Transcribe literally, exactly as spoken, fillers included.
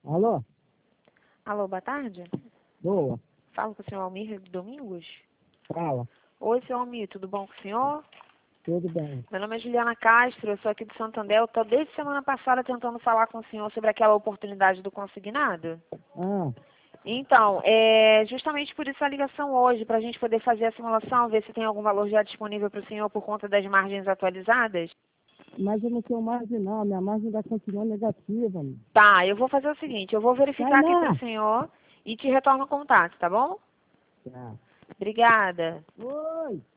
Alô? Alô, boa tarde. Boa. Falo com o senhor Almir Domingos. Fala. Oi, senhor Almir, tudo bom com o senhor? Tudo bem. Meu nome é Juliana Castro, eu sou aqui de Santander. Eu estou desde semana passada tentando falar com o senhor sobre aquela oportunidade do consignado. Ah, Então, é justamente por isso a ligação hoje, para a gente poder fazer a simulação, ver se tem algum valor já disponível para o senhor por conta das margens atualizadas. mas eu não tenho margem não, minha margem ainda continua negativa. Meu. Tá, eu vou fazer o seguinte, eu vou verificar aqui para Tainá! o senhor e te retorno o contato, tá bom? Tá. Obrigada. Oi!